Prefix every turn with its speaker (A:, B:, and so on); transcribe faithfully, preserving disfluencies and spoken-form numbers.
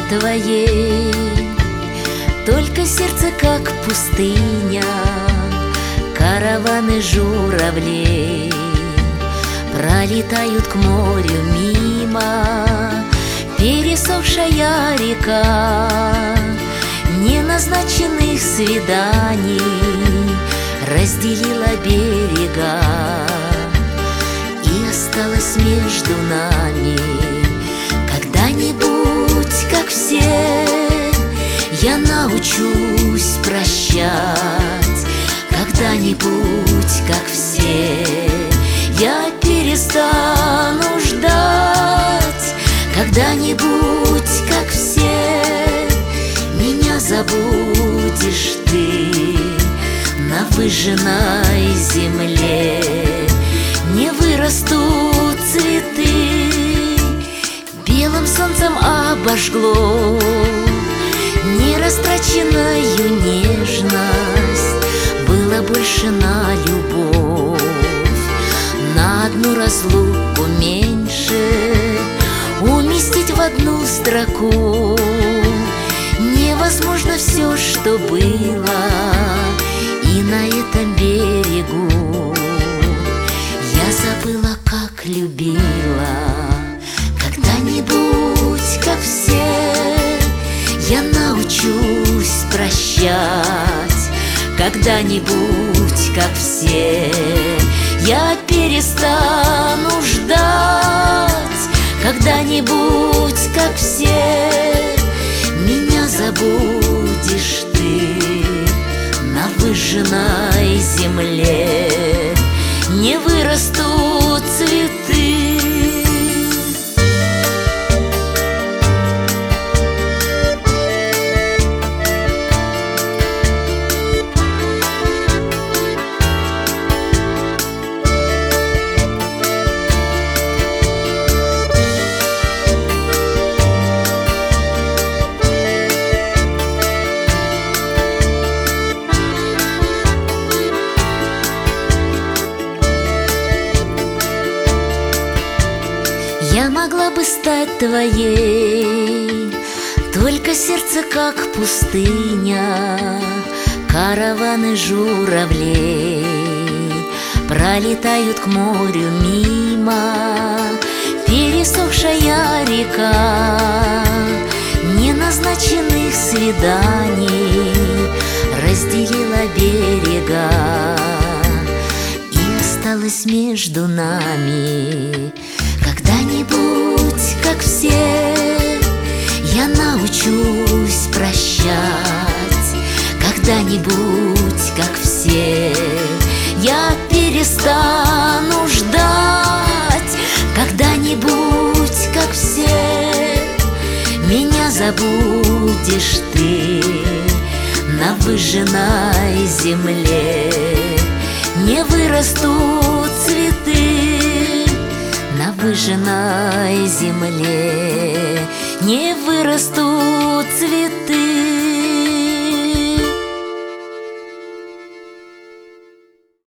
A: твоей, только сердце как пустыня, караваны журавлей пролетают к морю мимо. Пересохшая река неназначенных свиданий разделила берега, и осталось между нами. Когда-нибудь, как все, я научусь прощать. Когда-нибудь, как все, я перестану ждать. Когда-нибудь, как все, меня забудешь ты. На выжженной земле не вырастут цветы. Белым солнцем обожгло нерастраченную нежность. Было больше на любовь, на одну разлуку меньше. Уместить в одну строку невозможно все, что было. И на этом берегу я забыла, как любила. Когда-нибудь, как все, я научусь прощать. Когда-нибудь, как все, я перестану ждать. Когда-нибудь, как все, меня забудешь ты. На выжженной земле не вырастут цветы. Я могла бы стать твоей, только сердце как пустыня. Караваны журавлей пролетают к морю мимо. Пересохшая река неназначенных свиданий разделила берега, и осталось между нами. Когда-нибудь, как все, я научусь прощать. Когда-нибудь, как все, я перестану ждать. Когда-нибудь, как все, меня забудешь ты. На выжженной земле не вырастут цветы. На выжженной земле не вырастут цветы.